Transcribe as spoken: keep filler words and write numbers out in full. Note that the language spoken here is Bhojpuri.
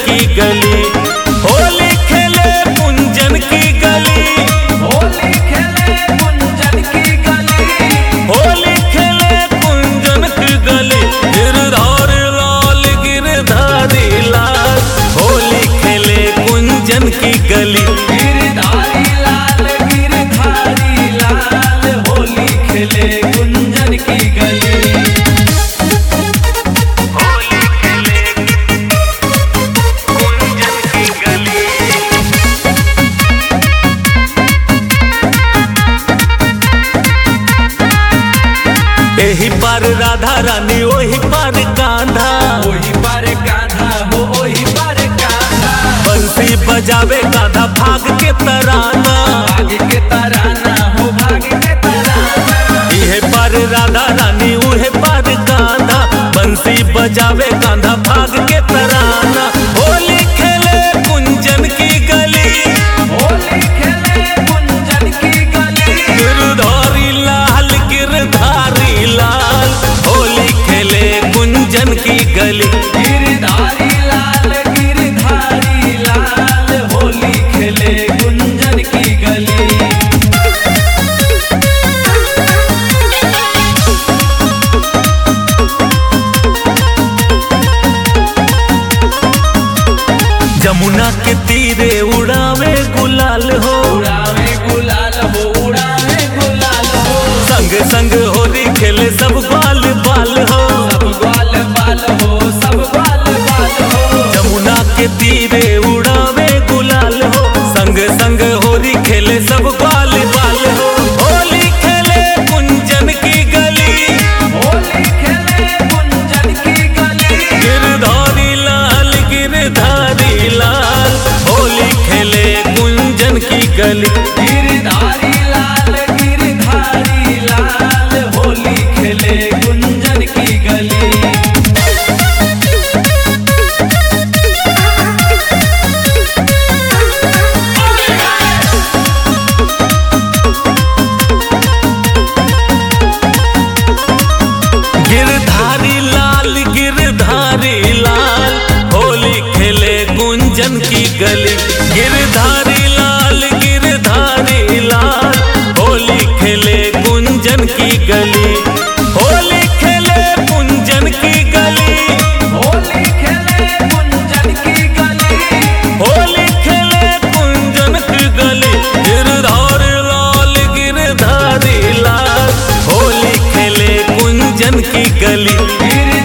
की गली। होली खेले कुंजन की गली, होली खेले कुंजन की गली, होली खेले कुंजन की गली। गिरधारी लाल गिरधारी लाल, होली खेले कुंजन की गली। गिरधारी लाल गिरधारी लाल, होली खेले कुंजन की गली। होली खेले कुंजन की गली। एही पार राधा रानी ओही पार कान्हा, ओही पर कान्हा हो ओही पर कान्हा, बंसी बजावे गाधा भाग के तराना। भाग के तराना हो भाग के तराना। इहे पार राधा रानी उहे पार कान्हा, बंसी बजावे गाधा भाग के तराना। होली खेले कुंजन की गली, होली खेले कुंजन की गली। गिरधारी लाल गिरधारी लाल, होली खेले कुंजन की गली। गिरधारी लाल गिरधारी लाल, होली खेले कुंजन की गली। जमुना के तीरे उड़ावे गुलाल हो, उड़ावे गुलाल हो उड़ावे गुलाल हो, संग संग होली खेले सब बाल बाल हो। सब ग्वाल बाल हो सब ग्वाल बाल हो। जमुना के तीरे उड़ावे गुलाल हो, संग संग होली खेले सब बाल बाल हो। होली खेले कुंजन की गली, होली खेले कुंजन की गली। गिरधारी लाल गिरधारी लाल, होली खेले कुंजन की गली। गिरधारी लाल गिरधारी लाल, होली खेले कुंजन की गली। गिरधारी लाल गिरधारी लाल, होली खेले कुंजन की गली। गिरधारी लाल गिरधारी लाल, होली खेले कुंजन की गली। होली खेले कुंजन की गली, होली खेले कुंजन की गली। होली खेले कुंजन की गली। गिरधारी लाल गिरधारी लाल, होली खेले कुंजन की गली। गिर